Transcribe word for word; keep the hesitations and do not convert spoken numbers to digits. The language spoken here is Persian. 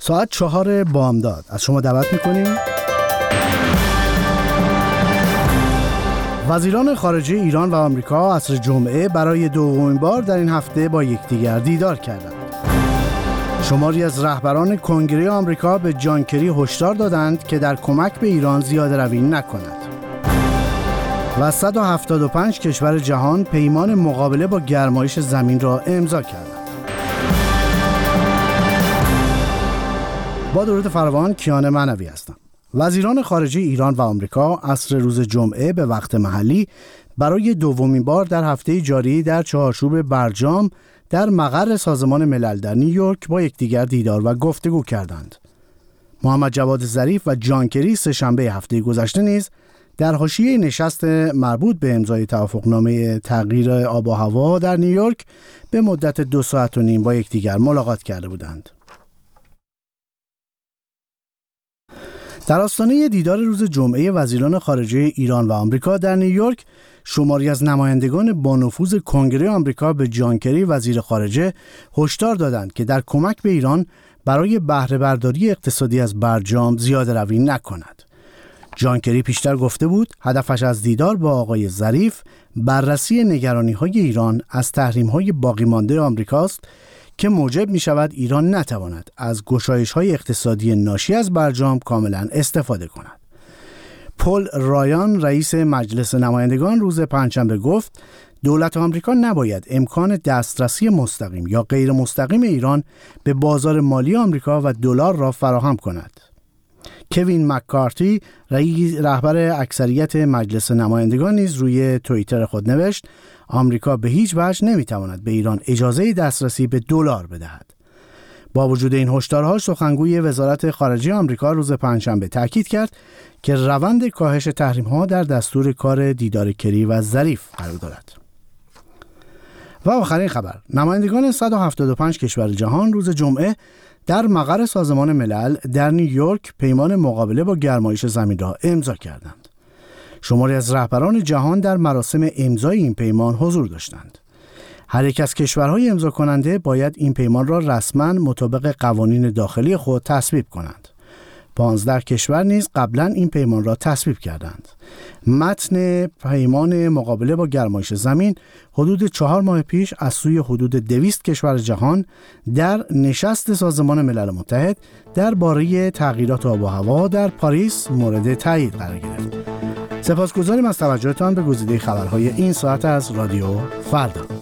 ساعت چهار بامداد از شما دعوت میکنیم وزیران خارجه ایران و آمریکا عصر جمعه برای دومین بار در این هفته با یکدیگر دیدار کردند. شماری از رهبران کنگره آمریکا به جان کری هشدار دادند که در کمک به ایران زیاده روی نکند. و صد و هفتاد و پنج کشور جهان پیمان مقابله با گرمایش زمین را امضا کردند. با درود فراوان، کیان معنوی هستم. وزیران خارجه ایران و آمریکا عصر روز جمعه به وقت محلی برای دومین بار در هفته جاری در چهارچوب برجام در مقر سازمان ملل در نیویورک با یکدیگر دیدار و گفتگو کردند. محمد جواد ظریف و جان کری سه‌شنبه هفته گذشته نیز در حاشیه نشست مربوط به امضای توافقنامه تغییر آب و هوا در نیویورک به مدت دو ساعت و نیم با یکدیگر ملاقات کرده بودند. در آستانه دیدار روز جمعه وزیران خارجه ایران و آمریکا در نیویورک، شماری از نمایندگان با نفوذ کنگره آمریکا به جان کری وزیر خارجه هشدار دادند که در کمک به ایران برای بهره برداری اقتصادی از برجام زیاده روی نکند. جان کری پیشتر گفته بود هدفش از دیدار با آقای ظریف بررسی نگرانی‌های ایران از تحریم‌های باقی مانده آمریکاست که موجب می شود ایران نتواند از گشایش‌های اقتصادی ناشی از برجام کاملا استفاده کند. پل رایان رئیس مجلس نمایندگان روز پنجشنبه گفت دولت آمریکا نباید امکان دسترسی مستقیم یا غیر مستقیم ایران به بازار مالی آمریکا و دلار را فراهم کند. کوین مککارتی رئیس رهبر اکثریت مجلس نمایندگان نیز روی توییتر خود نوشت آمریکا به هیچ وجه نمیتواند به ایران اجازه دسترسی به دلار بدهد. با وجود این هشدارها، سخنگوی وزارت خارجه آمریکا روز پنجشنبه تاکید کرد که روند کاهش تحریم‌ها در دستور کار دیدار کری و ظریف قرار دارد. و آخرین خبر، نمایندگان صد و هفتاد و پنج کشور جهان روز جمعه در مقر سازمان ملل در نیویورک پیمان مقابله با گرمایش زمین را امضا کردند. شماری از رهبران جهان در مراسم امضای این پیمان حضور داشتند. هر یک از کشورهای امضا کننده باید این پیمان را رسما مطابق قوانین داخلی خود تصویب کنند. پانزده کشور نیز قبلا این پیمان را تصویب کردند. متن پیمان مقابله با گرمایش زمین حدود چهار ماه پیش از سوی حدود دویست کشور جهان در نشست سازمان ملل متحد درباره تغییرات آب و هوا در پاریس مورد تایید قرار گرفت. سپاسگزاریم از توجهتان به گزیده خبرهای این ساعت از رادیو فردا.